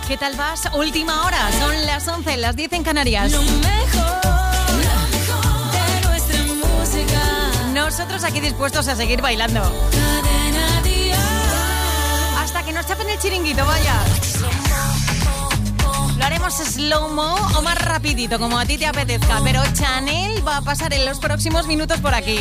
¿qué tal vas? Última hora, son las 11, las 10 en Canarias. Lo mejor de nuestra música. Nosotros aquí dispuestos a seguir bailando. Cadena Dial. Hasta que nos chapen el chiringuito, vaya. Lo haremos slow-mo o más rapidito, como a ti te apetezca. Pero Chanel va a pasar en los próximos minutos por aquí.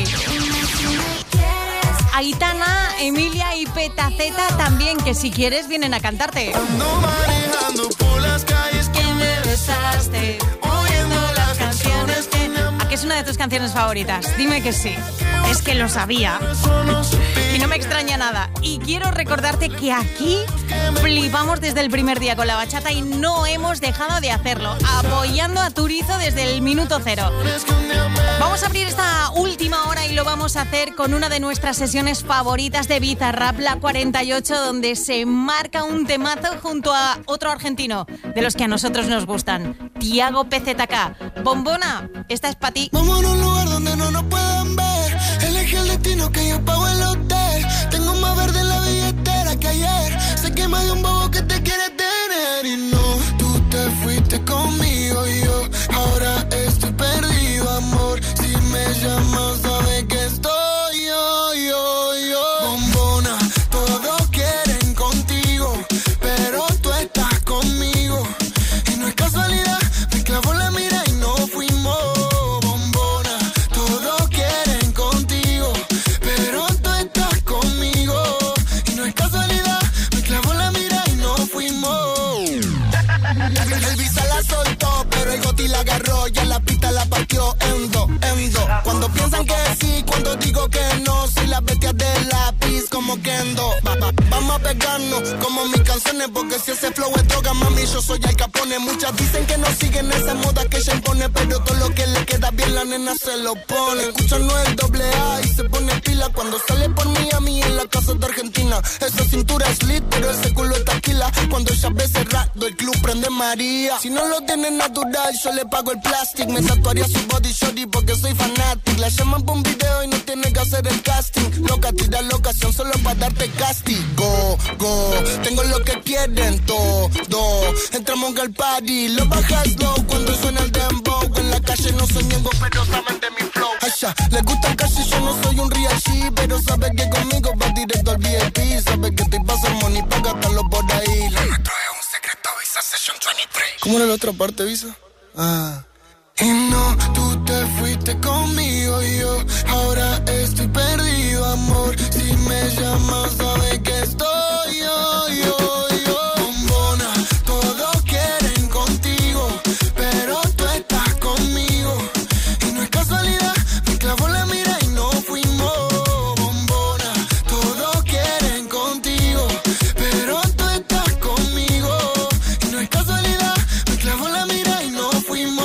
Aitana, Emilia y Petaceta también, que si quieres vienen a cantarte. Ando manejando por las calles que me besaste, oyendo las canciones que me ¿A qué es una de tus canciones favoritas? Dime que sí. Es que lo sabía. Y no me extraña nada. Y quiero recordarte que aquí flipamos desde el primer día con la bachata y no hemos dejado de hacerlo, apoyando a Turizo desde el minuto cero. Vamos a abrir esta última hora y lo vamos a hacer con una de nuestras sesiones favoritas de Bizarrap, la 48, donde se marca un temazo junto a otro argentino, de los que a nosotros nos gustan, Tiago PZK. Bombona, esta es para ti. Vamos a un lugar donde no nos puedan ver. Elige el destino que yo pago el hotel. Tengo más verde en la billetera que ayer. Sé que me dio un bobo que te quiere tener. Y no, tú te fuiste conmigo y yo ahora estoy perdido, amor. Si me llamas, sabes que estoy yo. Bombona, todos quieren contigo, pero tú estás conmigo. Y no es casualidad, me clavó la mira y no fuimos. Bombona, todos quieren contigo, pero tú estás conmigo. Y no es casualidad, me clavó la mira y no fuimos. El visa la soltó, pero el goti la agarró, ya la pista la partió en dos. Cuando piensan que sí, cuando digo que no, soy la bestia del lápiz como Kendo. Vamos a pegarnos como mis canciones, porque si ese flow es droga, mami, yo soy Al Capone. Muchas dicen que no siguen esa moda que ella impone, pero todo lo que le queda bien la nena se lo pone. Escuchan no el AA y se pone pila cuando sale por Miami en la casa de Argentina. Esa cintura es lit, pero ese culo es taquila. Cuando ella ve cerrado, el club prende María. Si no lo tiene natural, yo le pago el plástico. Me tatuaría su body shorty porque soy fanático. La llaman por un video y no tiene que hacer el casting. Loca, tira la ocasión solo para darte castigo. Tengo lo que quieren todo. Entramos al party, lo bajas low cuando suena el dembow. En la calle no soy ñengo, pero saben de mi flow. Allá, les gusta casi, yo no soy un real G, pero sabe que conmigo va directo al VIP. Sabe que te pasa money pa' gastarlo por ahí. Lo nuestro es un secreto, Visa Session 23. ¿Cómo era la otra parte, Visa? Y no, tú te fuiste conmigo y yo ahora estoy perdido, amor. Si me llamas, sabes que estoy yo. Bombona, todos quieren contigo, pero tú estás conmigo. Y no es casualidad, me clavó la mira y no fuimos. Bombona, todos quieren contigo, pero tú estás conmigo. Y no es casualidad, me clavó la mira y no fuimos.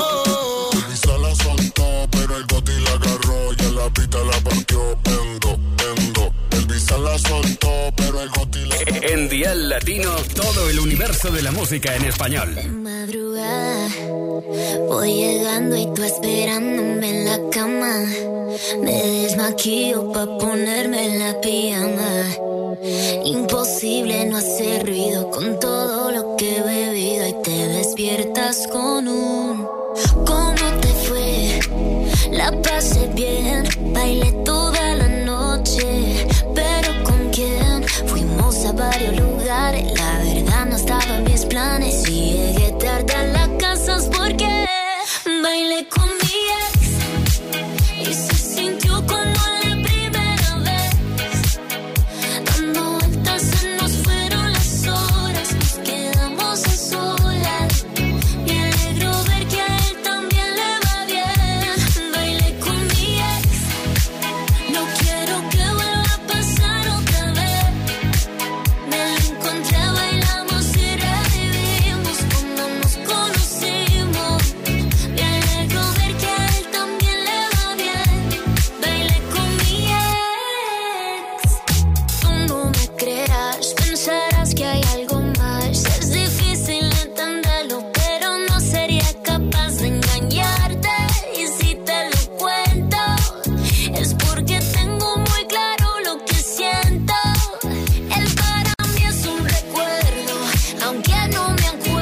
En Dial Latino, todo el universo de la música en español. De madrugada voy llegando y tú esperándome en la cama. Me desmaquillo pa' ponerme la pijama. Imposible no hacer ruido con todo lo que he bebido. Y te despiertas con un ¿cómo te fue? La pasé bien, bailé toda la noche. Pero ¿con quién? Fuimos a varios lugares, la verdad no estaba en mis planes. Si llegué tarde a la casa es porque bailé con mi ex y se sintió como la primera vez. Dando vueltas se nos fueron las horas, nos quedamos a solas. Me alegro ver que a él también le va bien. Bailé con mi ex, no quiero que vuelva a pasar otra vez. Me la encontré, bailamos y revivimos cuando nos conocimos. Me alegro ver que a él también le va bien. Bailé con mi ex. Tú no me creas, pensarás que hay algo más. Es difícil entenderlo, pero no sería capaz de engañarte. Y si te lo cuento, es porque tengo muy claro lo que siento. Él para mí es un recuerdo, aunque no me acuerdo.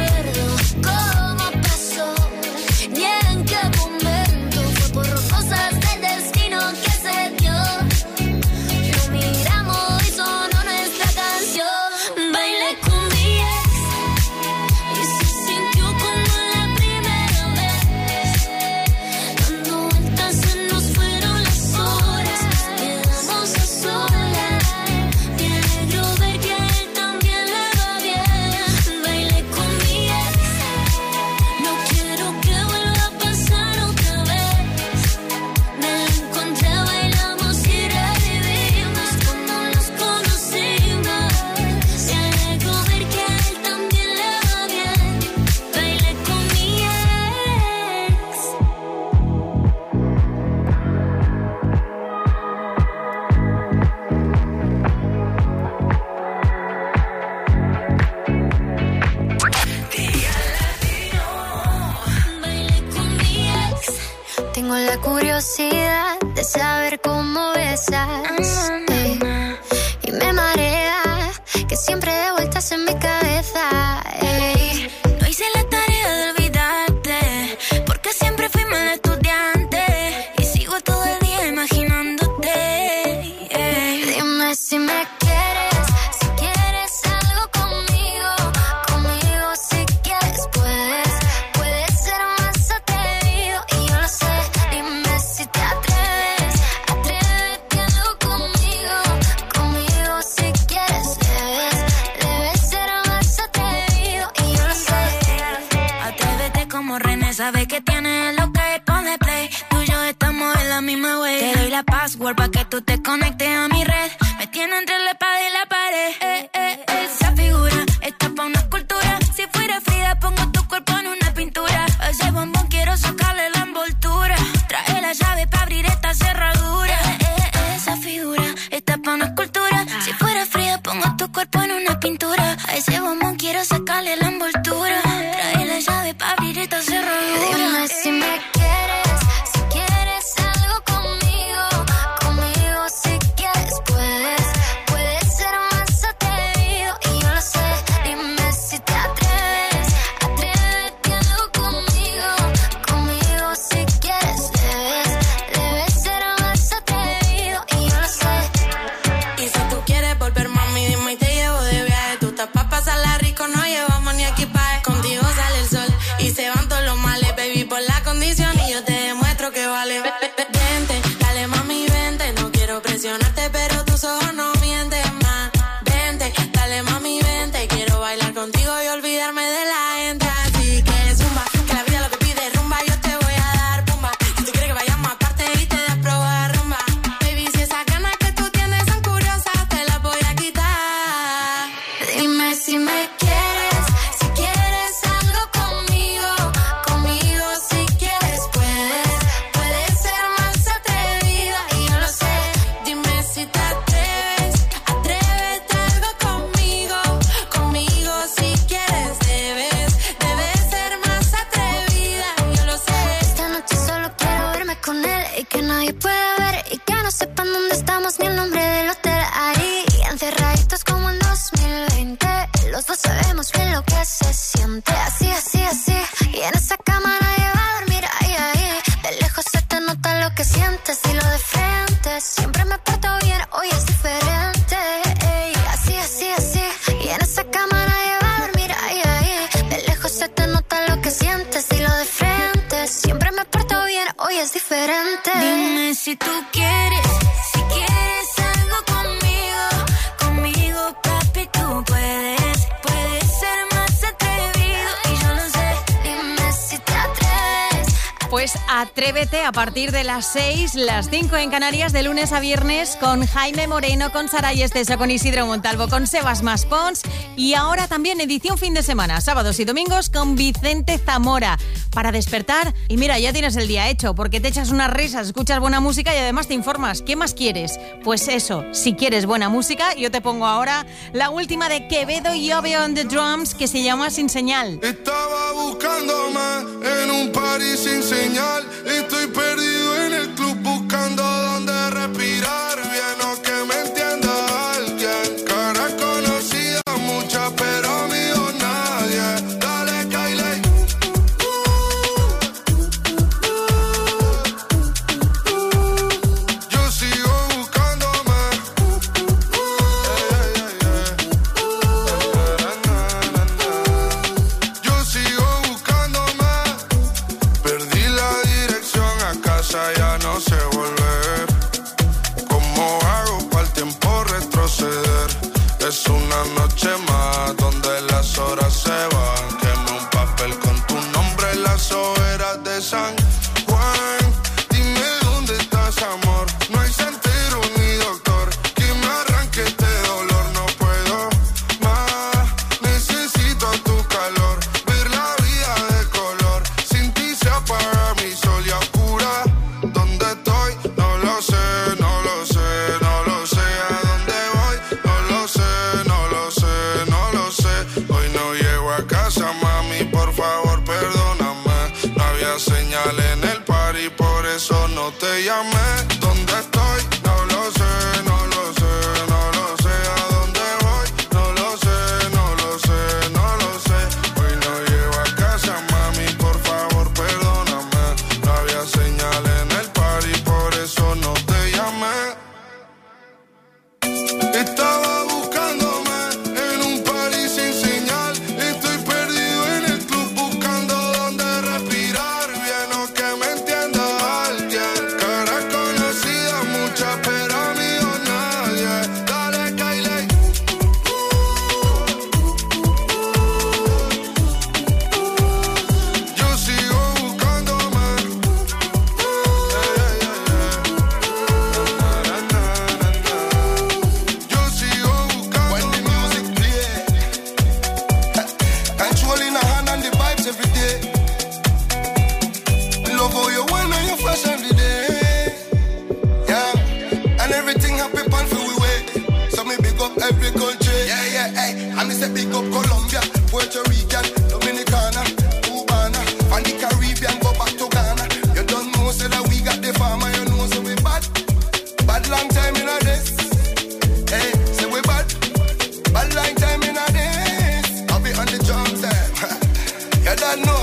tengo la curiosidad de saber cómo besas. Y me marea que siempre de vueltas en mi cabeza. No hice la tarea de olvidarte, porque siempre fui mal estudiante. Y sigo todo el día imaginándote. Dime si me quieres, si quieres algo conmigo. Conmigo si quieres puedes ser más atrevido. Y yo lo sé, dime si te atreves, atrévete algo conmigo. Conmigo si quieres debes ser más atrevido. Y yo lo sé. Atrévete como René, sabe que tiene lo que pone play. Tú y yo estamos en la misma way. Te doy la password pa' que tú te conectes a mi red. Me tiene entre la espada y la pared. Esa figura está pa' una escultura. Si fuera Frida pongo tu cuerpo en una pintura. A ese bombón quiero sacarle la envoltura. Trae la llave pa' abrir esta cerradura. Esa figura está pa' una escultura. Si fuera Frida pongo tu cuerpo en una pintura. A ese bombón quiero sacarle la envoltura. Trae la llave pa' abrir esta cerradura. Dime si me quieres, si quieres algo conmigo. Conmigo si quieres puedes ser más atrevido. Y yo lo sé, dime si te atreves, atrévete algo conmigo. Conmigo si quieres debes ser más atrevido. Y yo lo sé. Y si tú quieres volver, mami, dime y te llevo de viaje. Tú estás pa' pasarla rico, no llevamos ni equipaje. Contigo sale el sol y se van todos los males, baby, por la condición. Y yo te demuestro que vale. Vente, dale, mami, vente. No quiero presionarte, pero tus ojos no mienten más. Vente, dale, mami, vente. Quiero bailar contigo y olvidarme de la gente. Así que zumba, que la vida lo que pide es rumba. Yo te voy a dar pumba. Si tú quieres que vayamos aparte y te das prueba de rumba. Baby, si esas ganas que tú tienes son curiosas, te las voy a quitar. Dime si me quieres, si quieres algo conmigo. Conmigo si quieres puedes ser más atrevida. Y yo lo sé. Dime si te atreves, atrévete algo conmigo. Conmigo si quieres debes ser más atrevida. Yo lo sé. Esta noche solo quiero verme con él y que nadie pueda ver y que no sepan dónde estamos ni el nombre del hotel. Ahí encerraditos como en 2020, los dos sabemos bien lo que se siente. Así, así, así, y en esa cama nadie va a dormir. Ahí, ahí, de lejos se te nota lo que sientes. Dilo de frente, siempre me porto bien, hoy es diferente. Ey, así, así, así, y en esa cama nadie va a dormir. Ahí, ahí, de lejos se te nota lo que sientes. Dilo de frente, siempre me porto bien, hoy es diferente. Dime si tú quieres, si quieres algo conmigo. Conmigo, papi, tú puedes ser más atrevido. Y yo lo sé, dime si te atreves. Pues atrévete a partir de las 6, las 5 en Canarias, de lunes a viernes, con Jaime Moreno, con Saray Esteso, con Isidro Montalvo, con Sebas Maspons. Y ahora también edición fin de semana, sábados y domingos, con Vicente Zamora. Para despertar, y mira, ya tienes el día hecho, porque te echas unas risas, escuchas buena música y además te informas. ¿Qué más quieres? Pues eso, si quieres buena música, yo te pongo ahora la última de Quevedo y Ove on the Drums, que se llama Sin Señal. Estaba buscándome en un party sin señal. Estoy perdido en el club buscando dónde respirar bien o que me entienda alguien. Cara conocida, muchas, pero amigo nadie. Dale, Kylie. Yo sigo buscándome. Yo sigo buscándome. Perdí la dirección, a casa ya no sé volver. ¿Cómo hago para el tiempo retroceder? Es una noche más donde las horas se van. Quemé un papel con tu nombre en las hogueras de San Juan. Dime dónde estás, amor. No hay santero ni doctor que me arranque este dolor. No puedo más, necesito tu calor. Ver la vida de color. Sin ti se apaga mi sol y oscura. ¿Dónde estoy? No lo sé, no lo sé, no lo sé. ¿A dónde voy? No lo sé, no lo sé, no lo sé. hey. I miss a big up Colombia, Puerto Rican, Dominicana, Cubana, from the Caribbean, go back to Ghana. You don't know, say that we got the farmer, you know, so we bad. Bad long time in a this. Hey, say we bad. Bad long time in a this. I'll be on the drums, you don't know.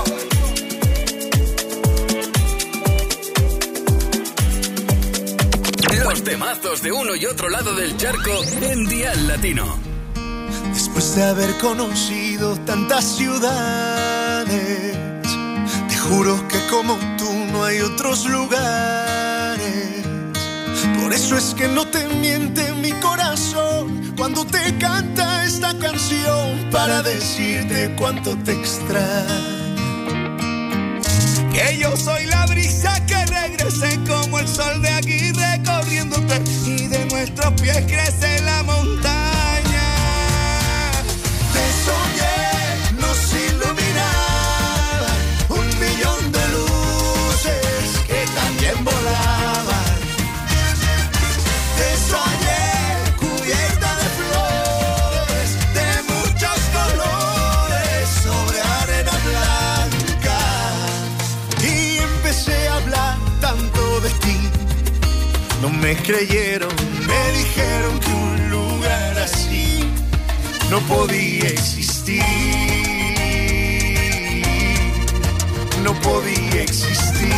Los temazos de uno y otro lado del charco en Dial Latino. Después de haber conocido tantas ciudades, te juro que como tú no hay otros lugares. Por eso es que no te miente mi corazón cuando te canta esta canción para decirte cuánto te extraño. Que yo soy la brisa que regrese como el sol de aquí recorriéndote y de nuestros pies crece la montaña. Te soñé, nos iluminaba 1,000,000 de luces que también volaban. Te soñé cubierta de flores de muchos colores sobre arena blanca. Y empecé a hablar tanto de ti. No me creyeron, me dijeron que un lugar así no podía existir. No podía existir.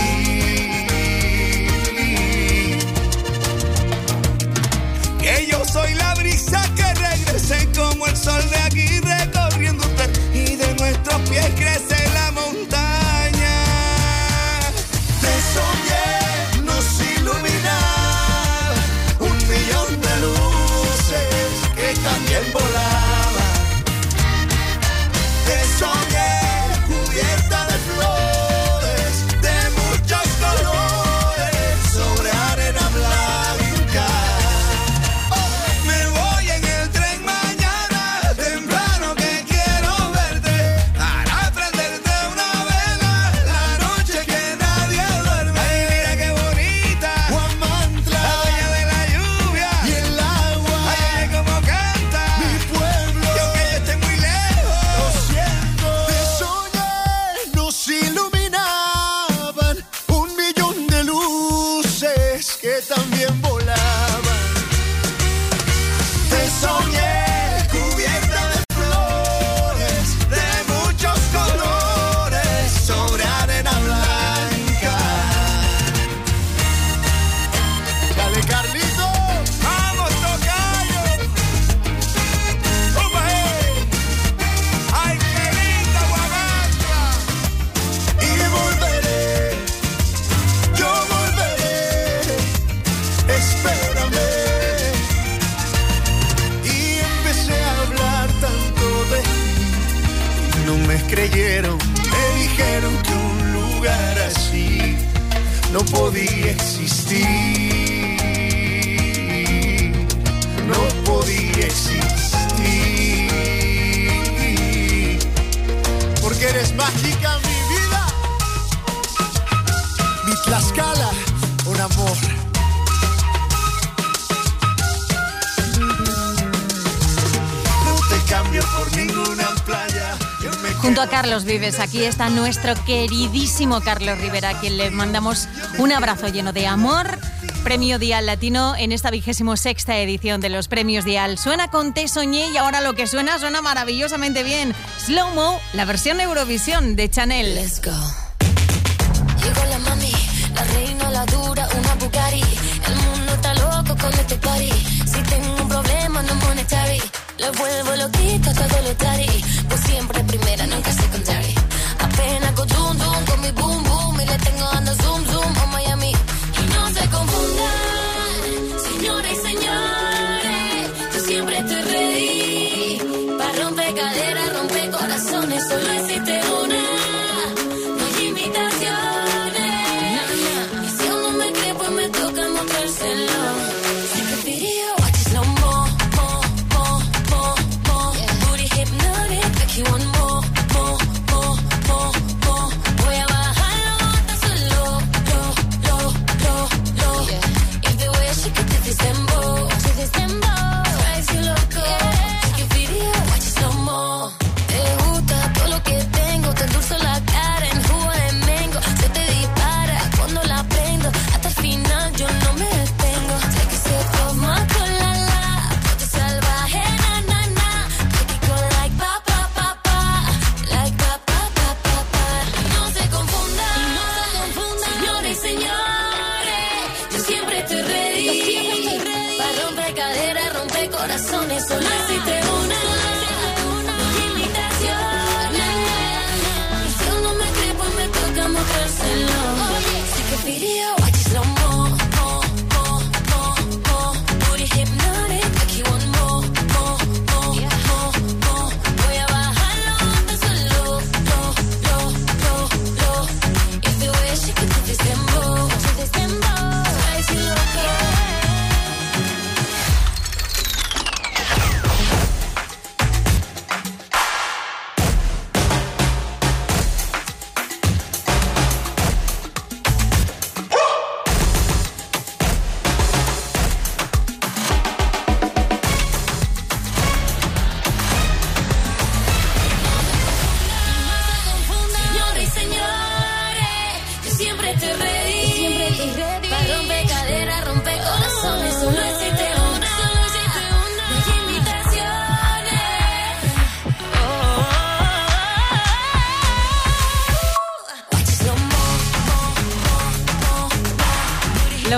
Que yo soy la brisa que regrese como el sol de aquí recorriéndote y de nuestros pies crece la montaña. Te soñé, nos iluminaba 1,000,000 de luces que también volaban. Te soñé cubierta de flores de muchos colores sobre arena blanca. Me voy en el tren mañana temprano que quiero verte para prenderte una vela la noche que nadie duerme. Ay, mira qué bonita Huamantla, la bella de la lluvia y el agua. Ay, oye cómo canta mi pueblo. Y aunque yo esté muy lejos, lo siento. Te soñé, nos iluminaban 1,000,000 de luces que también volaban. Te soñé cubierta de flores de muchos colores sobre arena blanca. Dale, Carlito. Vamos, tocayo. Opa, ay, qué linda Huamantla. Y volveré, yo volveré, espérame. Y empecé a hablar tanto de ti. No me creyeron, me dijeron que un lugar así no podía existir. No podía existir. Porque eres mágica, mi vida. Mi Tlaxcala, un amor. No te cambio por ninguna playa. Yo me Junto a Carlos Vives, aquí está nuestro queridísimo Carlos Rivera, a quien le mandamos un abrazo lleno de amor. Premio Dial Latino en esta 26ª edición de los Premios Dial. Suena con Te Soñé y ahora lo que suena maravillosamente bien. Slow Mo, la versión Eurovisión de Chanel. Let's go. Llegó la mami, la reina, la dura, una Bugatti. El mundo está loco con este party. Si tengo un problema no monetary, le vuelvo loquito todo lo tari. Pues siempre primera, nunca secondary. Apenas con zoom zoom, con mi boom boom y le tengo dando zoom zoom a Miami. Y no se confundan, señores y señores, yo siempre estoy ready para romper caderas, romper corazones. Solo existe una, no hay imitaciones. Y si aún no me cree, pues me toca mostrárselo. Take a video, watch it slow mo, mo, mo, mo, mo. Booty hypnotic, make you want more, more, more, more, more. Voy a bajarlo hasta solo, lo, lo, lo, lo. If the way she could do this dembow, drives you loco. Take a video,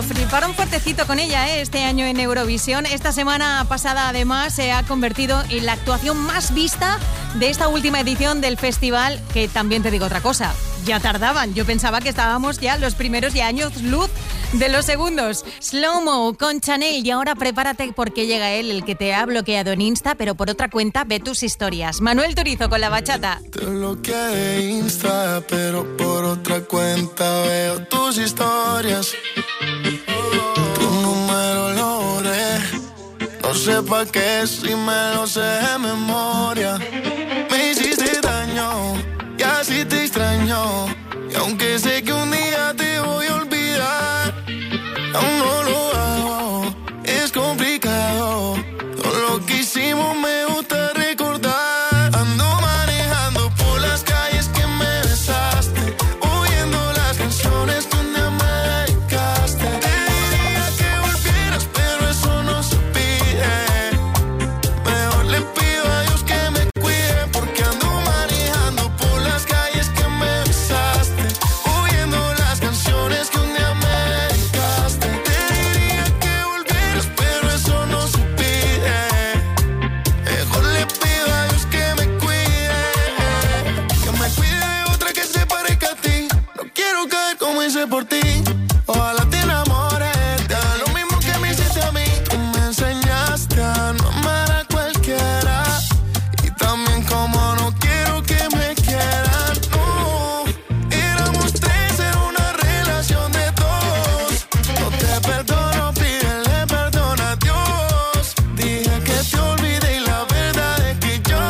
lo fliparon fuertecito con ella, este año en Eurovisión. Esta semana pasada, además, se ha convertido en la actuación más vista de esta última edición del festival, que también te digo otra cosa, ya tardaban. Yo pensaba que estábamos ya los primeros y años luz de los segundos. Slow Mo con Chanel. Y ahora prepárate porque llega él, el que te ha bloqueado en Insta, pero por otra cuenta ve tus historias. Manuel Turizo con La Bachata. Te bloqueé de Insta, pero por otra cuenta veo tus historias. Tu número lo borré, no sé pa' qué si me lo sé de memoria. Me hiciste daño y así te extraño, y aunque sé que un día te voy a olvidar, aún no lo hago, es complicado. Todo lo que hicimos me gusta recordar. Ando manejando por las calles que me besaste, oyendo las canciones que un día me dedicaste. Te diría que volvieras, pero eso no se pide. Mejor le pido a Dios que me cuide, porque ando manejando por las calles que me besaste, oyendo las canciones que un día me dedicaste. Te diría que volvieras, pero eso no se pide. Mejor le pido a Dios que me cuide de otra que se parezca a ti. No quiero caer como hice por ti. Ojalá te enamores, te haga lo mismo que me hiciste a mí. Tú me enseñaste a no amar a cualquiera, y también como no quiero que me quieran. No, éramos tres, era una relación de dos. No te perdono, pídele perdón a Dios. Dije que te olvidé y la verdad es que yo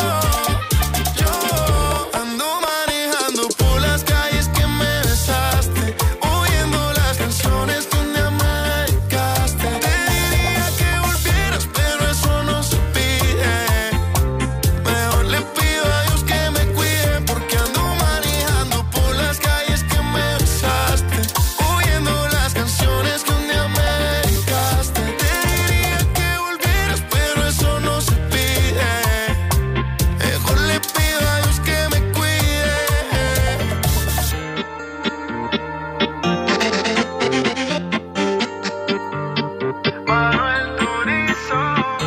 ando manejando por las calles que me besaste, oyendo las canciones que un día me dedicaste. Te diría que volvieras, pero eso no se pide. Mejor le pido a Dios que me cuide, porque ando manejando por las calles que me besaste, oyendo las canciones que un día me dedicaste. Te diría que volvieras, pero eso no se pide. Mejor le pido a Dios que me cuide. Manuel Turizo.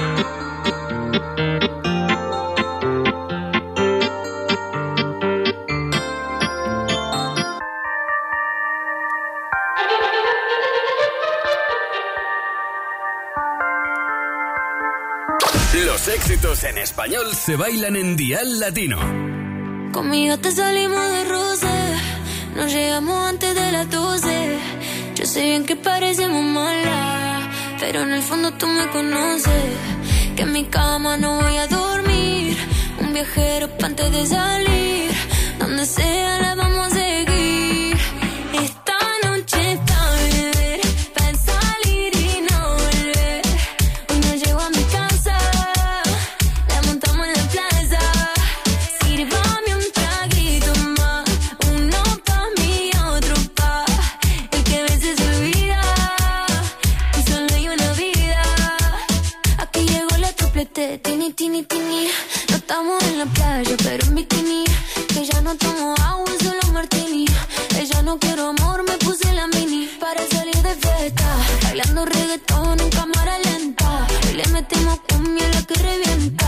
Los éxitos en español se bailan en Dial Latino. Conmigo te salimos de roce, nos llegamos antes de las 12. Yo sé bien que parecemos malas, pero en el fondo tú me conoces. Que en mi cama no voy a dormir, un viajero pa' antes de salir. Donde sea la vamos a seguir. Esta noche pa' beber, pa' salir y no volver. Hoy no llego a mi casa, la montamos en la plaza. Sírvame un traguito más, uno pa' mí y otro pa' el que a veces se olvida, y solo hay una vida. Aquí llegó la triplete, tini, tini, tini. No estamos en la playa, pero en bikini. Que ya no tomo agua, solo martini. Ella no quiero amor, me puse la mini para salir de fiesta, bailando reggaetón en cámara lenta. Y le metimos cumbia la que revienta.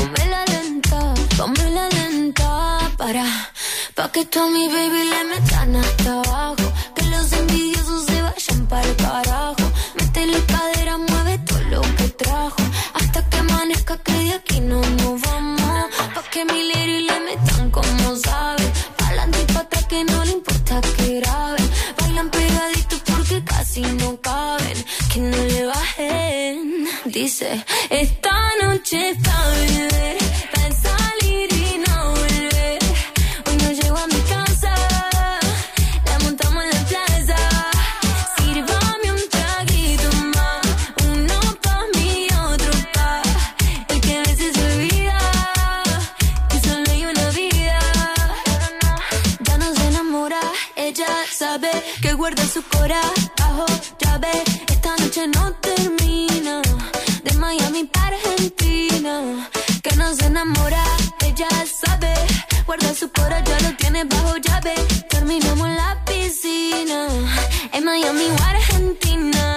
Ponme la lenta, pa' que tú a mi baby le metan hasta abajo. Que los envidiosos se vayan para el carajo. Métele cadera, mueve todo lo que trajo, hasta que amanezca, que de aquí no nos vamos. Pa' que mi lady le metan como sabe, pa'lante y pa' atrás que no le importa que graben. Bailan pegaditos porque casi no caben, que no le bajen. Dice, esta noche es pa' beber, pa' salir y no volver. Hoy no llego a mi casa, la montamos en la plaza. Sírvame un traguito más, uno pa' mí y otro pa' el que a veces se olvida, que solo hay una vida. Ya no se enamora, ella sabe que guarda su corazón bajo llave. Esta noche no termina, de Miami para Argentina. Que no se enamora, ella sabe, guarda su corazón, ya lo tiene bajo llave. Terminamos en la piscina, en Miami o Argentina.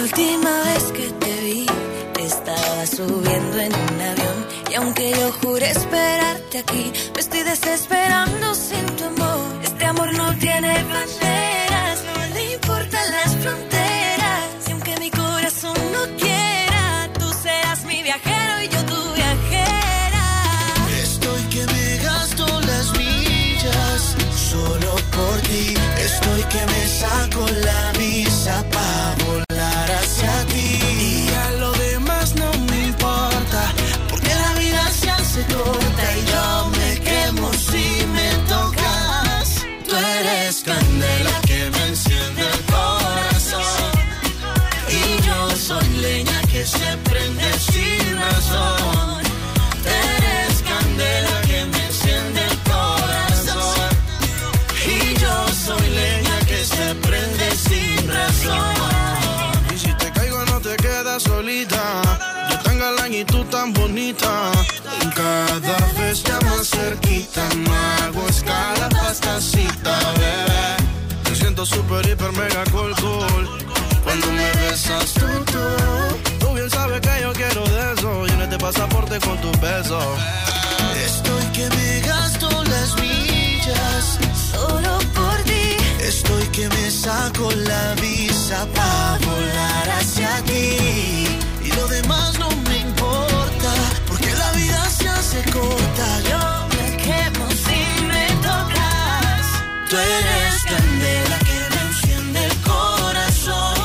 última vez que te vi, te estaba subiendo en un avión. Y aunque yo juré esperarte aquí, me estoy desesperando sin tu amor. Este amor no tiene banderas, no le importan las fronteras. Y aunque mi corazón no quiera, tú serás mi viajero y yo tu viajera. Estoy que me gasto las millas solo por ti. Estoy que me saco la visa pa' volar hacia ti. Y a lo demás no me importa, porque la vida se hace corta y yo me quemo si me tocas. Tú eres candela que me enciende el corazón, y yo soy leña que se prende sin razón. Tú eres candela que me enciende el corazón, y yo soy leña que se prende sin razón. Y si te caigo no te quedas solita, yo tan galán y tú tan bonita. Cada vez ya más cerquita, no hago escala pa' esta cita, bebé. Te siento super, hiper, mega, cool cuando me besas tú bien sabes que yo quiero de eso. Llena este pasaporte con tus besos. Estoy que me gasto las millas solo por ti. Estoy que me saco la visa pa' volar hacia ti. Y lo demás no me importa, porque la vida se hace corta. Yo me quemo si me tocas. Tú eres candela que me enciende el corazón,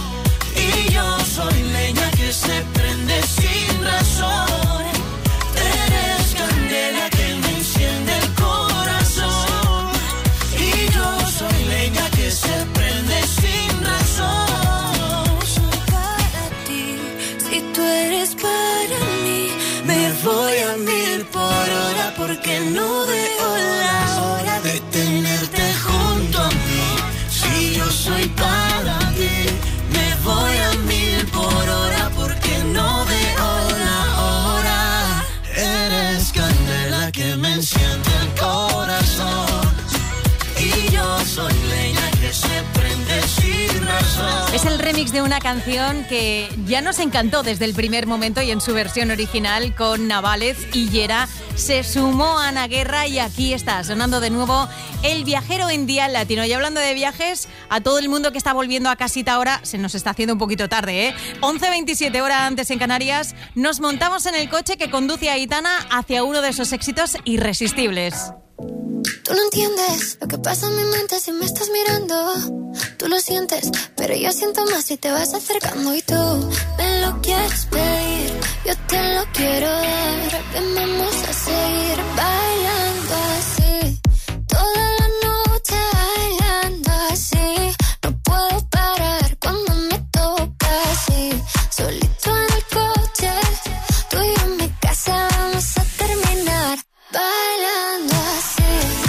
y yo soy leña que se prende sin razón. Tú eres candela que me enciende el corazón, y yo soy leña que se prende sin razón. Soy para ti, si tú eres para mí, me voy a 1000 por hora, porque no veo la hora de tenerte junto a mí. Si yo soy para ti, me voy a 1000 por hora, porque no veo la hora. Eres candela que me enciende el corazón, y yo soy leña que se prende sin razón. Es el remix de una canción que ya nos encantó desde el primer momento, y en su versión original con Navález y Yera se sumó Ana Guerra, y aquí está sonando de nuevo El Viajero en Dial Latino. Y hablando de viajes, a todo el mundo que está volviendo a casita ahora, se nos está haciendo un poquito tarde, 11:27 horas antes en Canarias, nos montamos en el coche que conduce a Aitana hacia uno de esos éxitos irresistibles. Tú no entiendes lo que pasa en mi mente si me estás mirando. Tú lo sientes, pero yo siento más si te vas acercando. Y tú me lo quieres pedir, yo te lo quiero dar. Ven, vamos a seguir bailando así, toda la noche bailando así. No puedo parar cuando me toca así. Solito en el coche, tú y yo en mi casa vamos a terminar bailando así.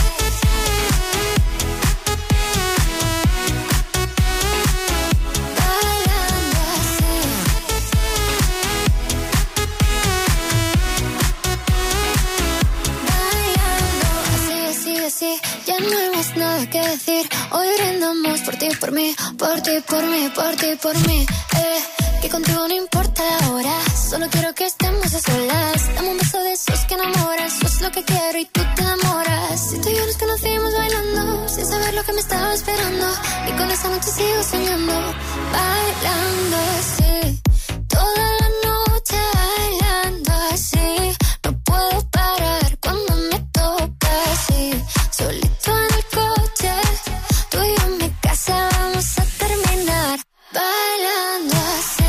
Sí, ya no hay más nada que decir. Hoy brindamos por ti, por mí, por ti, por mí, por ti, por mí. Que contigo no importa la hora, solo quiero que estemos a solas. Dame un beso de esos que enamoran, eso es lo que quiero y tú te enamoras. Si tú y yo nos conocimos bailando, sin saber lo que me estaba esperando, y con esa noche sigo soñando, bailando así, toda la noche bailando así. No puedo parar cuando me toca así. Solito en el coche, tú y yo en mi casa vamos a terminar bailando así.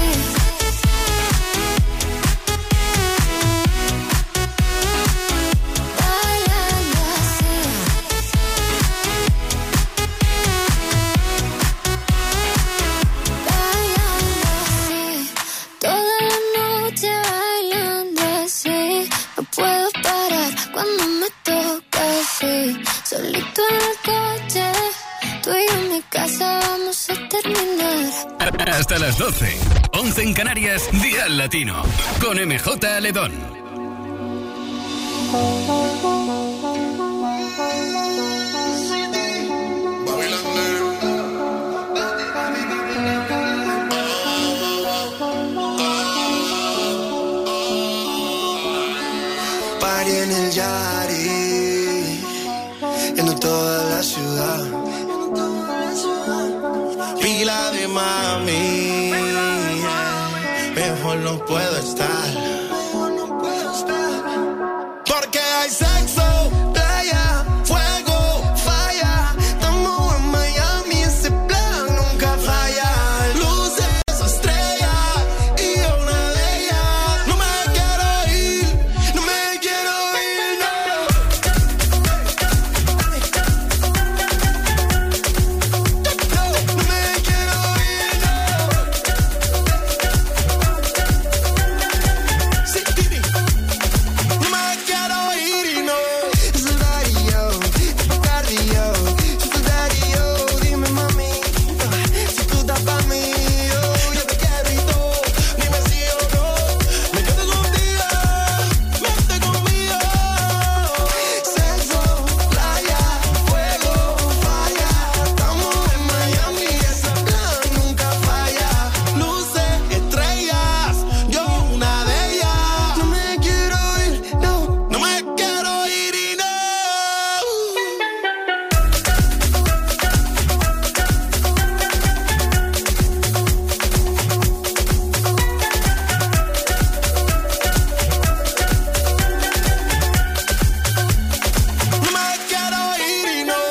Bailando así. Bailando así. Toda la noche bailando así. No puedo parar cuando me toca así. Solito en el coche, tú y yo en mi casa vamos a terminar. Hasta las 12, 11 en Canarias, Dial Latino, con MJ Ledón. el Yari, yendo toda la ciudad. Pila de mami, mejor no puedo estar. Porque hay sexo, playa, fuego, falla. Estamos en Miami, ese plan nunca falla. Luces, estrellas, y yo una de ellas. No me quiero ir, no me quiero ir, no. No me quiero ir, no. Sí, Didi. No me quiero ir y no. Es el daddy, yo, Bacardi, yo. Si tu daddy, yo, dime mami, si tú estás pa' mí, yo te quiero y todo. Dime sí o no, me quedo contigo, vente conmigo. Sexo, playa, fuego, falla. Estamos en Miami, ese plan nunca falla. Luces, estrellas, yo una de ellas. No me quiero ir, no, no me quiero ir y no. No me quiero ir y no.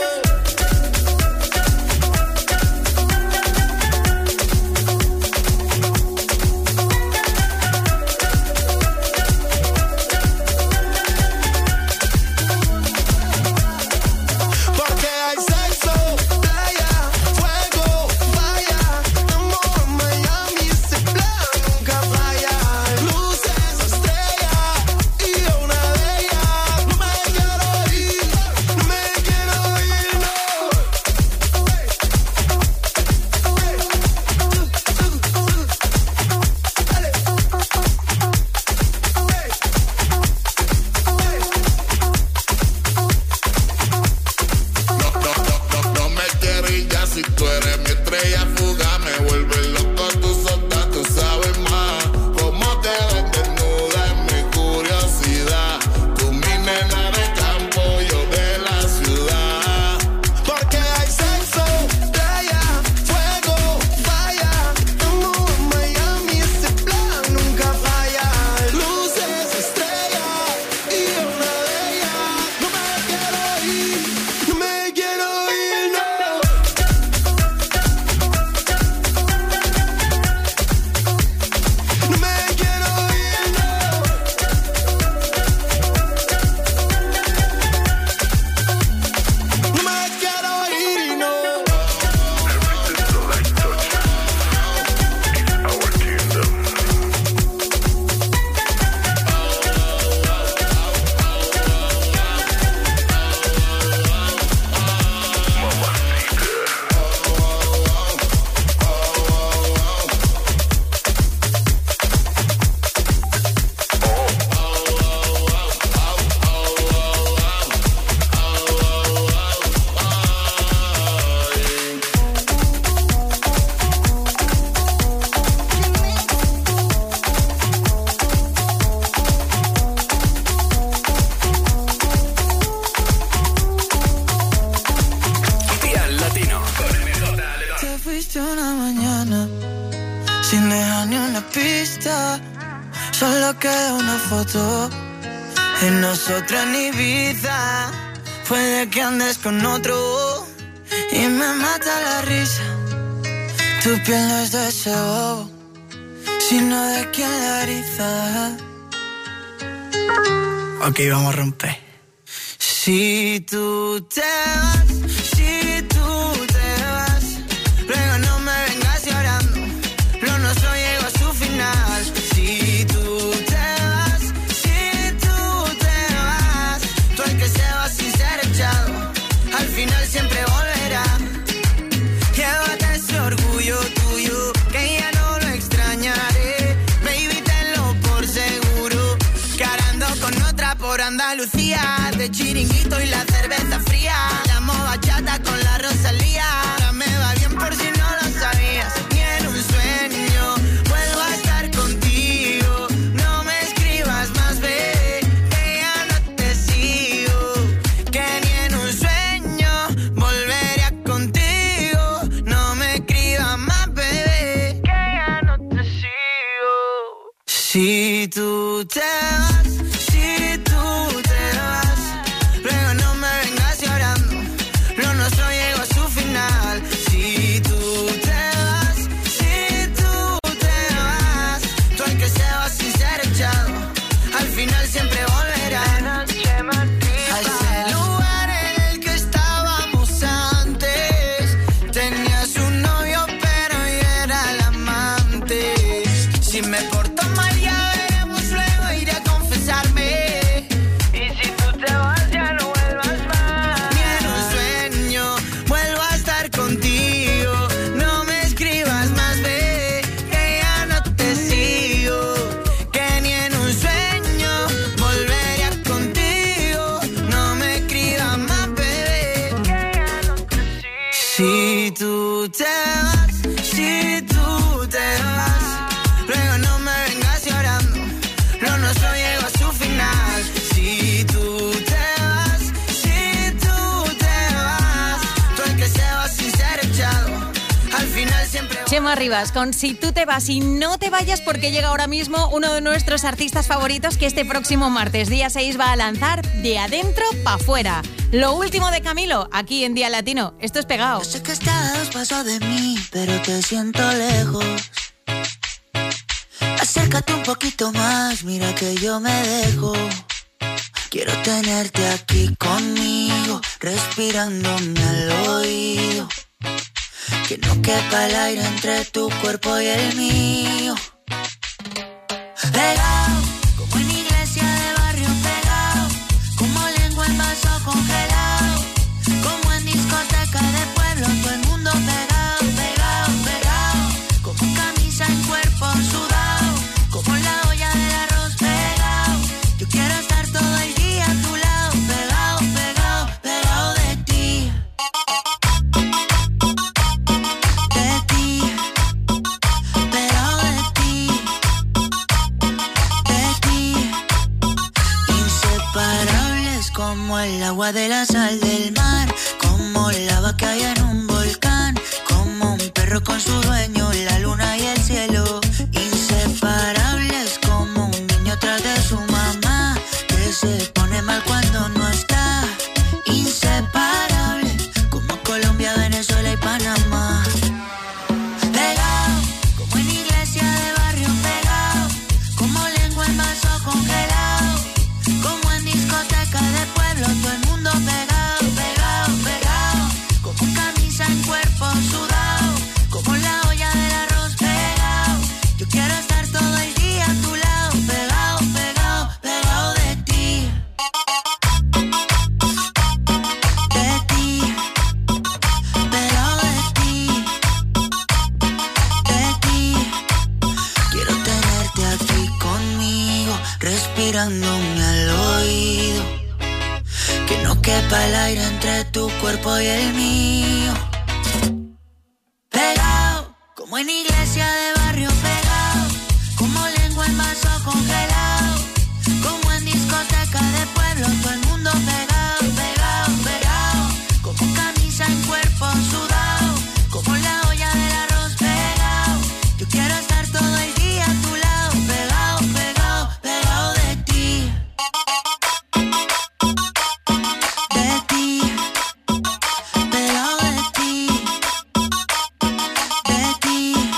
Porque hay sexo, playa, fuego, falla. Estamos en Miami, ese plan nunca falla. Luces, estrellas, y yo una de ellas. No me quiero ir, no me quiero ir, no. No me quiero ir ya si tú eres mi estrella fugaz. Me vuelve loco tus ojos, tú sabes más. Cómo te ves desnuda es mi curiosidad. Tú mi nena de campo, yo de la ciudad. Porque hay sexo, playa, fuego, falla. Estamos en Miami, ese plan nunca falla. Luces, estrellas, y yo una de ellas. No me quiero ir, no me quiero ir, no. No me quiero ir, no. No me quiero ir y no. Día Latino. Te fuiste una mañana sin dejar ni una pista. Solo queda una foto de nosotros en Ibiza. Puede que andes con otro y me mata la risa. Tu piel no es de ese bobo, sino de quien la eriza. Ok, vamos a romper. Si tú te vas, si tú te vas, luego no me vengas llorando, lo nuestro llegó a su final. Si tú te vas, si tú te vas, tú el que se va sin ser echado, al final siempre volverá. Llévate ese orgullo tuyo, que ya no lo extrañaré. Baby, tenlo por seguro, que ahora ando con otra por Andalucía. De chiringuito y la cerveza fría, llamo bachata con la Rosalía. Ahora me va bien por si no lo sabías. Ni en un sueño vuelvo a estar contigo. No me escribas más, ve, que ya no te sigo. Si tú te vas, si tú te vas, luego no me vengas llorando, lo nuestro llegó a su final. Si tú te vas, si tú te vas, tú el que se va sin ser echado, al final siempre volverá a ese lugar en el que estábamos antes. Tenías un novio pero yo era el amante. Si me porto mal ya veremos, luego iré a confesarme. Y si tú te vas ya no vuelvas más. Ni en un sueño vuelvo a estar contigo. No me escribas más, bebé, que ya no te sigo. Que ni en un sueño volvería contigo. No me escribas más, bebé, que ya no te sigo. Si tú te vas, si tú te vas, luego no me vengas llorando, lo nuestro llegó a su final. Si tú te vas, si tú te vas, tú el que se va sin ser echado, al final siempre... Chema Rivas con Si tú te vas, y no te vayas porque llega ahora mismo uno de nuestros artistas favoritos que este próximo martes, día 6, va a lanzar De Adentro Pa' Afuera. Lo último de Camilo, aquí en Día Latino. Esto es Pegado. Yo sé que estás a 2 pasos de mí, pero te siento lejos. Acércate un poquito más, mira que yo me dejo. Quiero tenerte aquí conmigo, respirándome al oído. Que no quepa el aire entre tu cuerpo y el mío. Pegado, como en iglesia de barrio pegado, como lengua en vaso congelado, como en discoteca de pueblo, todo el mundo pegado, pegado, pegado, como camisa en cuerpo sudado, como la olla del arroz pegado. Yo quiero estar todo el día a tu lado, pegado, pegado, pegado de ti. De ti, pegado de ti, de ti. Inseparables como el agua de la sal del mar, como lava que hay en un volcán, como un perro con su dueño, la luna y el cielo. Inseparables como un niño tras de su mamá, que se pone mal cuando no está. Inseparables como Colombia, Venezuela y Panamá. Pegado, como en iglesia de barrio pegado, como lengua en vaso congelado, como en discoteca de pueblo, todo el mundo pegado, pegado, pegado, como camisa en cuerpo sudado, como la olla del arroz pegado. Yo quiero estar todo el día a tu lado, pegado, pegado, pegado de ti. De ti, pegado de ti. De ti, quiero tenerte aquí conmigo, respirándome al oído. Que no quepa el aire entre tu cuerpo y el mío. Pegado, como en iglesia de barrio pegado, como lengua en vaso congelado, como en discoteca de pueblo, todo el mundo pegado, pegado, pegado, como camisa en cuerpo sudado, como la olla del arroz pegado. Yo quiero estar todo el día a tu lado, pegado, pegado, pegado de ti. De ti, pegado de ti. De ti.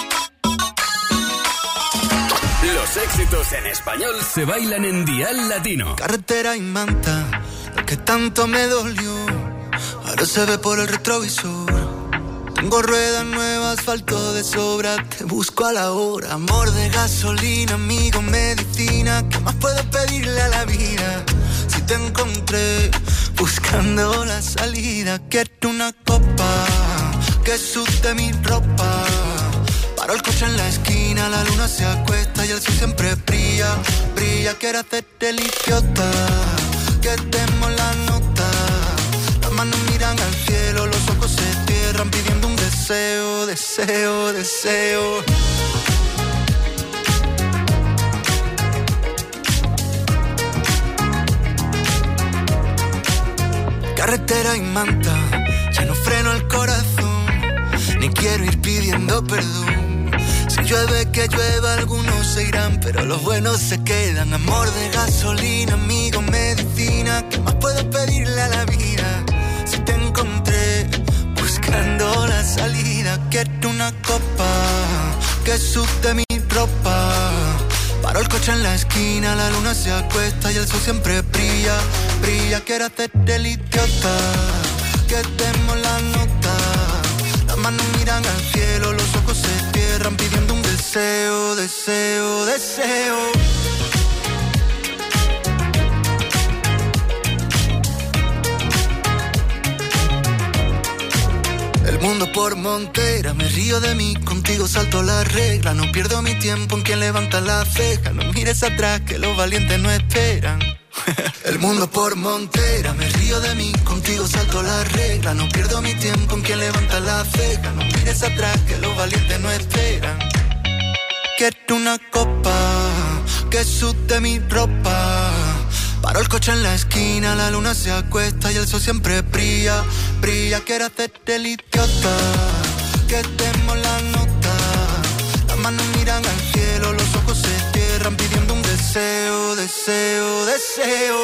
Los éxitos en español se bailan en Dial Latino. Carretera y manta, lo que tanto me dolió, ahora se ve por el retrovisor. Tengo ruedas nuevas, asfalto de sobra, te busco a la hora. Amor de gasolina, amigo, medicina, ¿qué más puedo pedirle a la vida? Si te encontré buscando la salida, quiero una copa que sude mi ropa. Paro el coche en la esquina, la luna se acuesta y el sol siempre brilla, brilla. Quiero hacerte el idiota, que demos la nota. Las manos miran al cielo, los ojos se cierran pidiendo un deseo, deseo, deseo. Carretera y manta, ya no freno el corazón, ni quiero ir pidiendo perdón. Si llueve que llueva, algunos se irán, pero los buenos se quedan. Amor de gasolina, amigo, medicina. ¿Qué más puedo pedirle a la vida? Si te encontré buscando la salida. Quiero una copa que sude mi ropa. Paro el coche en la esquina, la luna se acuesta y el sol siempre brilla, brilla. Quiero hacerte el idiota, que demos la nota. Las manos miran al cielo, los ojos se cierran pidiendo un deseo, deseo, deseo. El mundo por montera, me río de mí, contigo salto la regla. No pierdo mi tiempo en quien levanta la ceja. No mires atrás que los valientes no esperan. El mundo por montera, me río de mí, contigo salto la regla. No pierdo mi tiempo en quien levanta la ceja. No mires atrás que los valientes no esperan. Quiero una copa que sude mi ropa. Paro el coche en la esquina, la luna se acuesta y el sol siempre brilla, brilla. Quiero hacerte el idiota, que demos la nota. Las manos miran al cielo, los ojos se cierran pidiendo un deseo, deseo, deseo.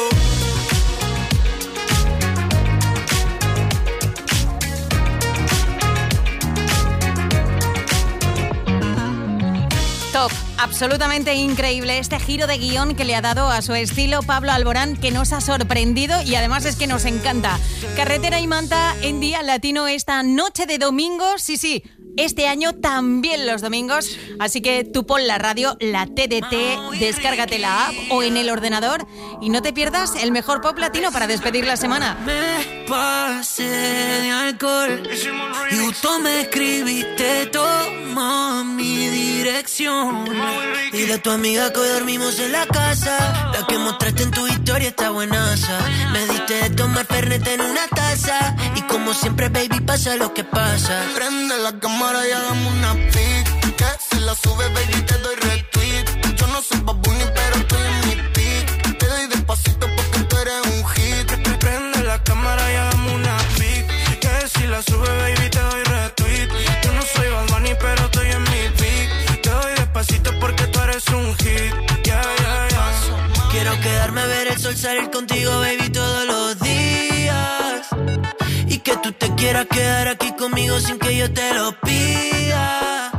Top, absolutamente increíble este giro de guión que le ha dado a su estilo Pablo Alborán, que nos ha sorprendido y además es que nos encanta. Carretera y Manta en Día Latino esta noche de domingo, sí, este año también los domingos, así que tú pon la radio, la TDT, descárgate la app o en el ordenador y no te pierdas el mejor pop latino para despedir la semana. Me pasé de alcohol y justo me escribiste, toma mi dirección. Dile a tu amiga que hoy dormimos en la casa, la que mostraste en tu historia está buenaza. Me diste de tomar Fernet en una taza y como siempre, baby, pasa lo que pasa. Prende la cámara y hagamos una pic, que si la subes, baby, te doy retweet. Yo no soy Bad Bunny, pero estoy en mi pic. Te doy despacito porque tú eres un hit. Prende la cámara y hagamos una pic, que si la subes, baby, te doy retweet. Yo no soy Bad Bunny, pero estoy en mi pic. Te doy despacito porque tú eres un hit. Yeah, yeah, yeah. Quiero quedarme a ver el sol salir contigo, baby, todos los días. Y que tú te quieras quedar aquí conmigo sin que yo te lo pida.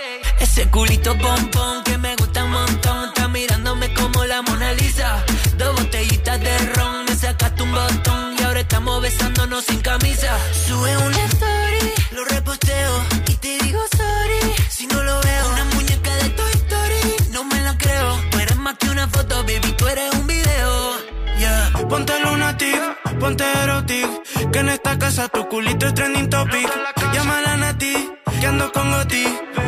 Ese culito pompón que me gusta un montón, está mirándome como la Mona Lisa. 2 botellitas de ron, me sacaste un botón y ahora estamos besándonos sin camisa. Sube una story, lo reposteo y te digo sorry si no lo veo. Una muñeca de Toy Story, no me la creo. Tú eres más que una foto, baby, tú eres un video. Yeah. Ponte lunatic, ponte erotic, que en esta casa tu culito es trending topic. Llámala a Nati, que ando con Goti.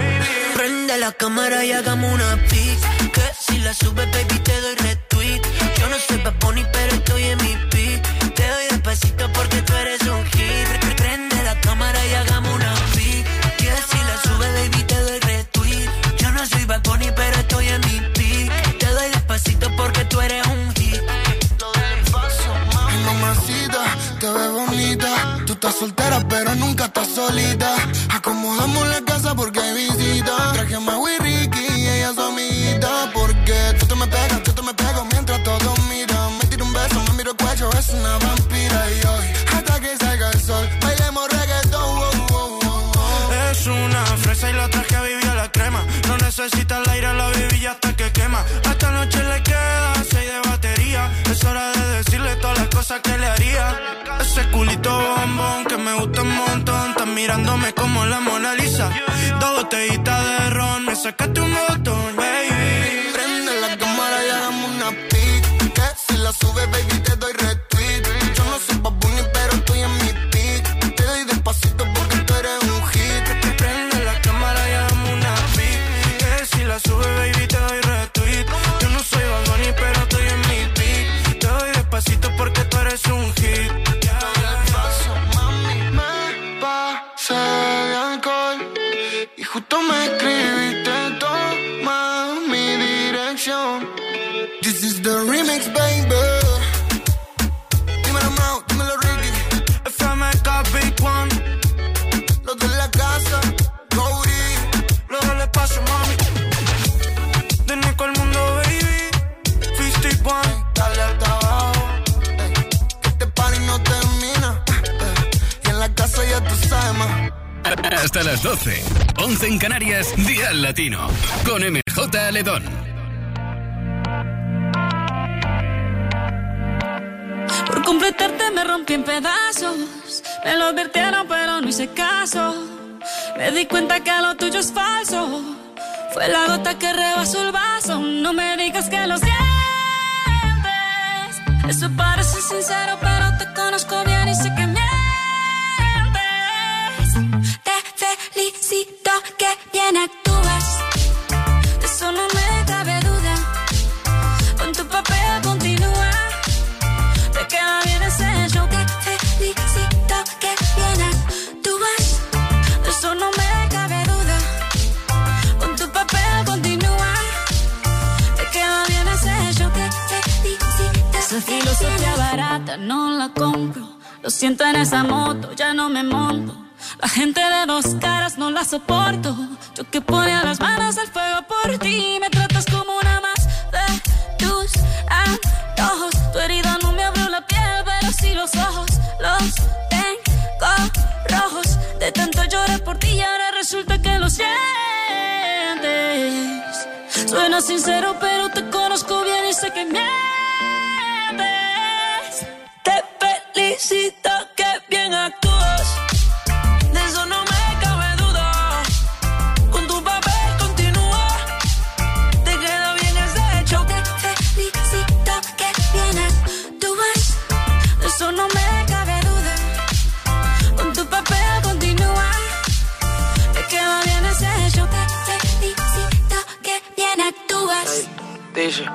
Prende la cámara y hagamos una pic, que si la subes, baby, te doy retweet. Yo no soy Bad Bunny, pero estoy en mi pic. Te doy despacito porque tú eres un hit. Prende la cámara y hagamos una pic, que si la subes, baby, te doy retweet. Yo no soy Bad Bunny, pero estoy en mi pic. Te doy despacito porque tú eres un hit. Mamacita, te ves bonita. Tú estás soltera pero nunca estás solita. Acomodamos la casa porque hay visita. Traje a Maui Ricky y ella es su amiguita. Porque tú te me pegas, yo te me pego mientras todos miran. Me tiro un beso, me miro el cuello, es una vampira. Y hoy, hasta que salga el sol, bailemos reggaetón. Es una fresa y la traje a vivir a la crema. No necesita el aire, la baby hasta que quema. A esta noche le queda 6 de batería. Es hora de decirle todas las cosas que le haría. Ese culito bombón que me gusta un montón. Estás mirándome como la Mona Lisa. 2 botellitas de ron, me sacaste un botón, baby. Prende la cámara y hagamos una pic, que si la subes, baby, te doy retweet. Yo no soy Bad Bunny, pero estoy en mi pic. Te doy despacito porque tú eres un hit. Prende la cámara y hagamos una pic, que si la subes, baby, te doy retweet. Yo no soy Bad Bunny, pero estoy en mi pic. Te doy despacito porque tú eres un hit. Me pasé de alcohol y justo me escribiste, toma mi dirección. This is the remix, baby. Dímelo Mau, dímelo Ricky. FMK Big One, los de la casa, Cody. luego le paso, mami. las 12, 11 en Canarias, Dial Latino, con MJ Aledón. Por completarte me rompí en pedazos. Me lo advirtieron pero no hice caso. Me di cuenta que lo tuyo es falso. Fue la gota que rebasó el vaso. No me digas que lo sientes. Eso parece sincero pero te conozco bien y sé que mientes. Te felicito que bien actúas. De eso no me cabe duda. Con tu papel continúa. Te queda bien ese show. Te felicito que bien actúas. De eso no me cabe duda. Con tu papel continúa. Te queda bien ese show. Te felicito. Esa filosofía barata no la compro. Lo siento en esa moto, ya no me monto. La gente de dos caras no la soporto. Yo que ponía las manos al fuego por ti. Me tratas como una más de tus antojos. Tu herida no me abrió la piel, pero sí los ojos. Los tengo rojos. De tanto llorar por ti y ahora resulta que lo sientes. Suena sincero, pero te conozco bien y sé que mientes. Te felicito que bien actúas. De eso no me cabe duda. Con tu papel continúa. Te queda bien ese show. Te felicito que bien actúas. De eso no me cabe duda. Con tu papel continúa. Te queda bien ese show. Te felicito que bien actúas. Dice,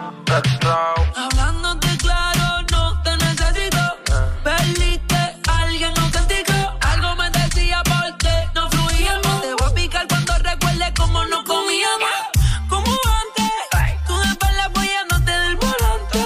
hablándote claro, no te necesito. Perdiste a alguien, no castigo. Algo me decía porque no fluíamos. Te voy a picar cuando recuerde cómo no comíamos. Como antes, tú de espalda apoyándote del volante.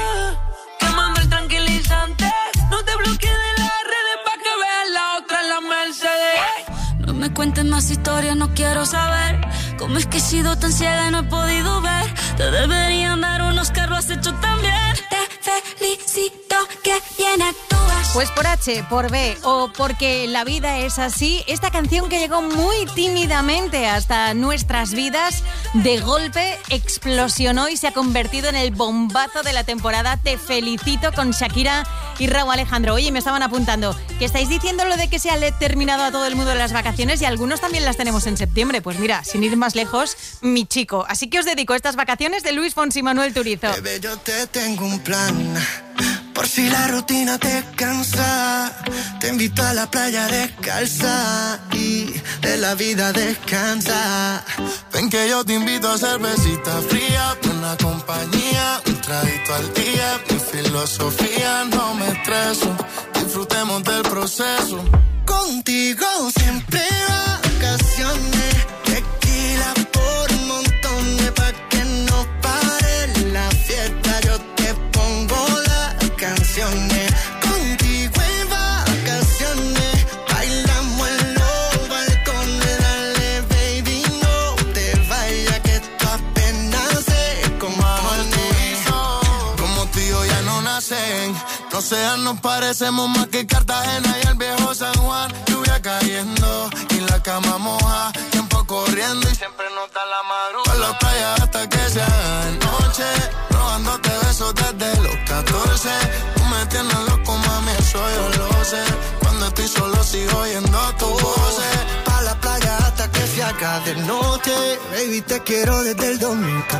Quemando el tranquilizante. No te bloquees de las redes pa' que veas la otra en la Mercedes. No me cuentes más historias, no quiero saber. Cómo es que he sido tan ciega y no he podido ver. Te deberían dar unos carros has hecho tan bien. Te felicito que bien actúas. Pues por H, por B o porque la vida es así, esta canción que llegó muy tímidamente hasta nuestras vidas, de golpe explosionó y se ha convertido en el bombazo de la temporada. Te felicito con Shakira y Rauw Alejandro. Oye, me estaban apuntando que estáis diciendo lo de que se ha terminado a todo el mundo las vacaciones y algunos también las tenemos en septiembre. Pues mira, sin ir más lejos, mi chico. Así que os dedico estas vacaciones de Luis Fonsi y Manuel Turizo. Bebé, yo te tengo un plan. Por si la rutina te cansa, te invito a la playa descalza y de la vida descansa. Ven que yo te invito a cervecita fría, una compañía, un traguito al día. Mi filosofía, no me estreso, disfrutemos del proceso. Contigo siempre vacaciones, tequila por montones, pa' que no pare la fiesta. Yo te pongo canciones, contigo en vacaciones, bailamos en los balcones, dale baby, no te vayas que esto apenas se compone. Como tú y yo ya no nacen, no sean, nos parecemos más que Cartagena y el viejo San Juan. Lluvia cayendo y la cama moja, tiempo corriendo y siempre nos da la madrugada. Por la playa hasta que se haga de noche, robándote besos desde los 14. Tú me tienes loco, mami, eso yo lo sé. Cuando estoy solo sigo oyendo tu voz. Pa' la playa hasta que se haga de noche, baby, te quiero desde el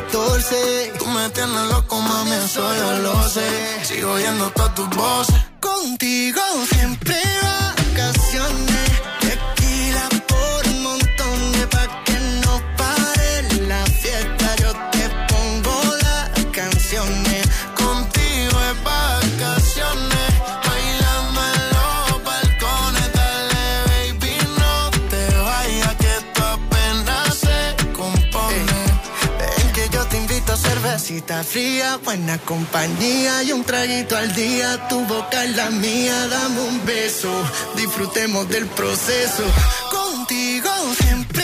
2014. Tú me tienes loco, mami, eso yo lo sé. Sigo oyendo todas tus voces. Contigo siempre vacaciones, tequila por montones, pa' que no pare la fiesta. Yo te pongo las canciones. Contigo es vacaciones, bailando en los balcones. Dale baby, no te vayas que esto apenas se compone. Ven que yo te invito a cervecita fría, buena compañía y un traguito al día. Tu boca es la mía, dame un beso, disfrutemos del proceso. Contigo siempre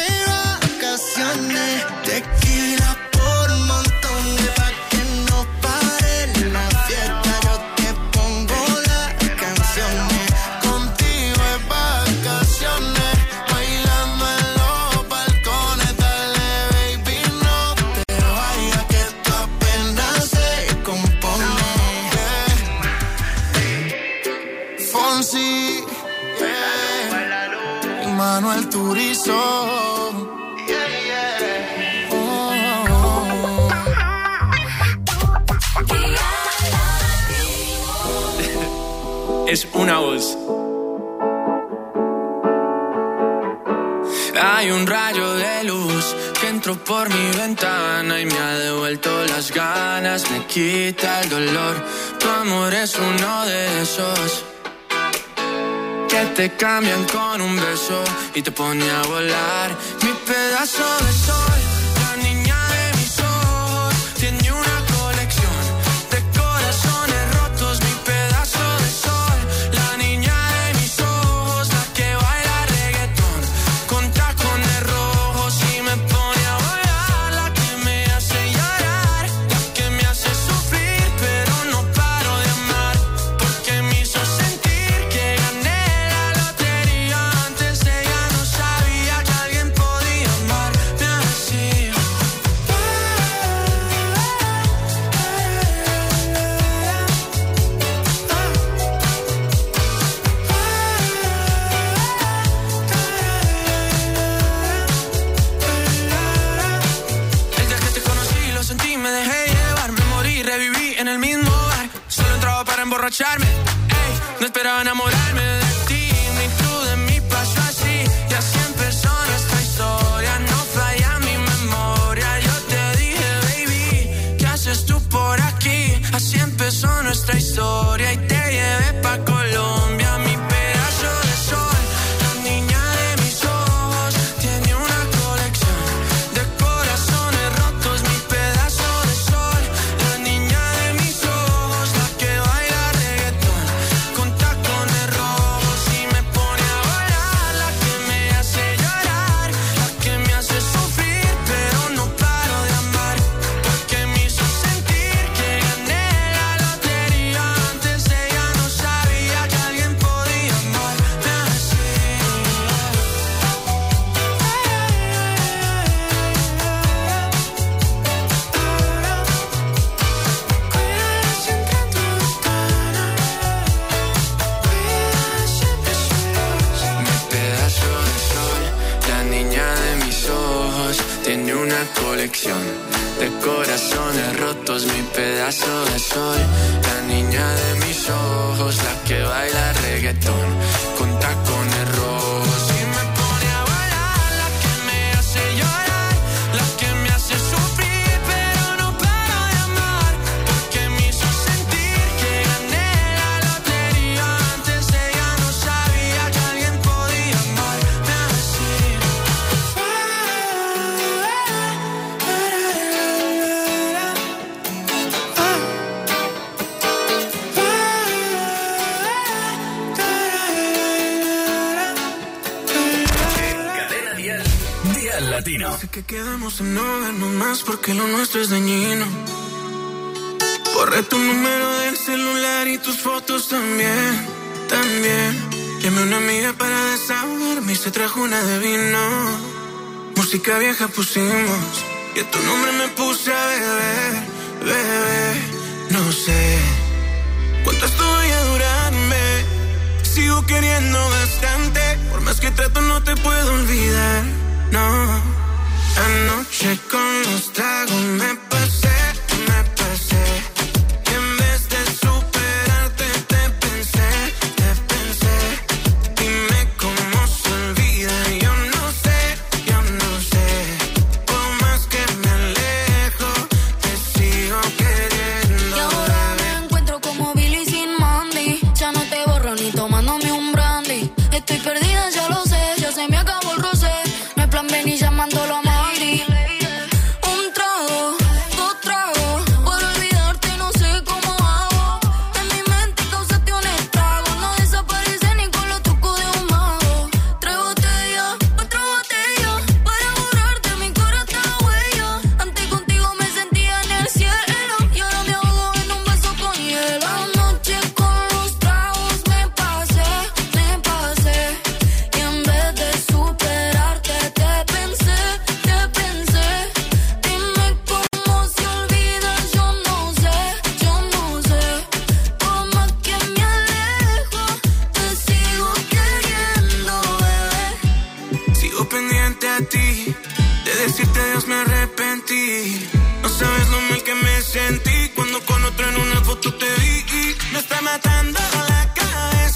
vacaciones, tequila por montones, pa' que no pare la fiesta. Yo te pongo las canciones. Contigo es vacaciones, bailando en es una voz. Hay un rayo de luz que entró por mi ventana y me ha devuelto las ganas, me quita el dolor. Tu amor es uno de esos que te cambian con un beso y te pone a volar. Mi pedazo de sol, la niña de mis ojos, tiene una colección de corazones rotos. Mi pedazo de sol, la niña de mis ojos, la que baila reggaetón con tacones rojos y me pone a volar. La que me hace llorar, la que me hace sufrir, pero no paro de amar, porque me hizo sentir que gané la lotería. Antes ella no sabía que alguien podía amarme así. El día que te conocí lo sentí, me dejé llevar, me morí, reviví en el mismo bar. Solo entraba para emborracharme, ey, no esperaba enamorarme de ti, ni tú de mí pasó así. Y así empezó nuestra historia, no falla mi memoria. Yo te dije, baby, ¿qué haces tú por aquí? Así empezó nuestra historia y te llevé pa' Colombia. Mi pedazo de sol, la niña de mis ojos, tiene una colección de corazones rotos. Mi pedazo de sol, la niña de mis ojos, la que baila reggaetón con tacones rojos y me pone a volar. La que me hace llorar, la que me hace sufrir, pero no paro de amar, porque me hizo sentir que gané la lotería. Antes ella no sabía que alguien podía amarme así. Mi pedazo de sol, la niña de mis ojos, tiene una colección de corazones rotos. Mi pedazo de sol, la niña de mis ojos, la que baila reggaetón con tacones rojos y me pone a volar. La que me hace llorar, la que me hace sufrir, pero no paro de amar, porque me hizo sentir que gané la lotería. Antes ella no sabía que alguien podía amarme así. Cadena Dial, Dial Latino. Sé que quedamos en no vernos más porque lo nuestro es dañino. Borré tu número del celular y tus fotos también, también. Llamé a una amiga para desahogarme y se trajo una de vino. Música vieja pusimos y a tu nombre me puse a beber, bebé. No sé cuánto esto vaya a durarme. Sigo queriendo bastante, por más que trato no te puedo olvidar, no. Anoche con los tragos me pasé. Y en vez de superarte te pensé. Dime cómo se olvida, yo no sé. Por más que me alejo, te sigo queriendo. Y ahora me encuentro como Billy sin Mandy. Ya no te borro ni tomándome un brandy. Estoy perdida, ya lo sé, ya se me acabó el rosé. No hay plan B ni llamándolo a Magdi. Un trago, dos tragos, por olvidarte no sé cómo hago. En mi mente causaste un estrago, no desaparece ni con los trucos de un mago. Tres botellas, otra botella, para borrarte mi corazón está huella. Antes contigo me sentía en el cielo y ahora me ahogo en un beso con hielo. Anoche con los tragos me pasé. Y en vez de superarte te pensé. Dime cómo se olvida, yo no sé. Por más que me alejo, te sigo queriendo, bebé. Sigo pendiente a ti, de decirte adiós me arrepentí. No sabes lo mal que me sentí cuando con otro en una foto te vi. Me está matando la cabeza.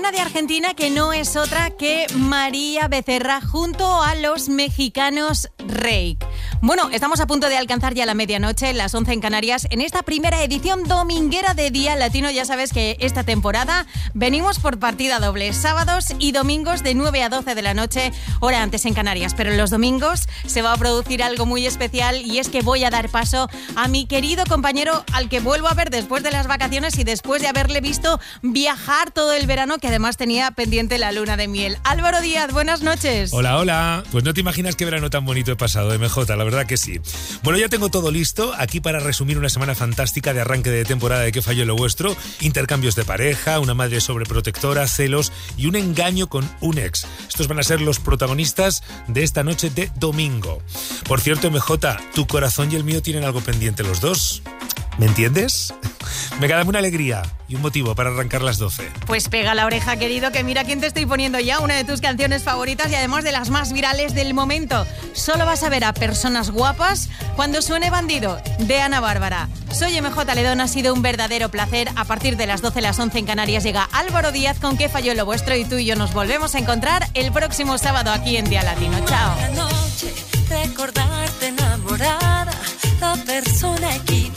una de Argentina que no es otra que María Becerra junto a los mexicanos Reik. Bueno, estamos a punto de alcanzar ya la medianoche, las 11 en Canarias, en esta primera edición dominguera de Día Latino. Ya sabes que esta temporada venimos por partida doble, sábados y domingos de 9 a 12 de la noche, hora antes en Canarias. Pero los domingos se va a producir algo muy especial y es que voy a dar paso a mi querido compañero al que vuelvo a ver después de las vacaciones y después de haberle visto viajar todo el verano, que además tenía pendiente la luna de miel. Álvaro Díaz, buenas noches. Hola, hola. Pues no te imaginas qué verano tan bonito he pasado, MJ, la verdad que sí. Bueno, ya tengo todo listo aquí para resumir una semana fantástica de arranque de temporada de ¿Qué falló lo vuestro? Intercambios de pareja, una madre sobreprotectora, celos y un engaño con un ex. Estos van a ser los protagonistas de esta noche de domingo. Por cierto, MJ, tu corazón y el mío tienen algo pendiente los dos. ¿Me entiendes? Venga, dame una alegría y un motivo para arrancar las 12. Pues pega la oreja, querido, que mira quién te estoy poniendo ya, una de tus canciones favoritas y además de las más virales del momento. Solo vas a ver a personas guapas cuando suene Bandido, de Ana Bárbara. Soy MJ Ledón, ha sido un verdadero placer. A partir de las 12, las 11 en Canarias llega Álvaro Díaz con ¿Qué falló lo vuestro? Y tú y yo nos volvemos a encontrar el próximo sábado aquí en Día Latino. Chao. Recordarte enamorada, la persona equivocada.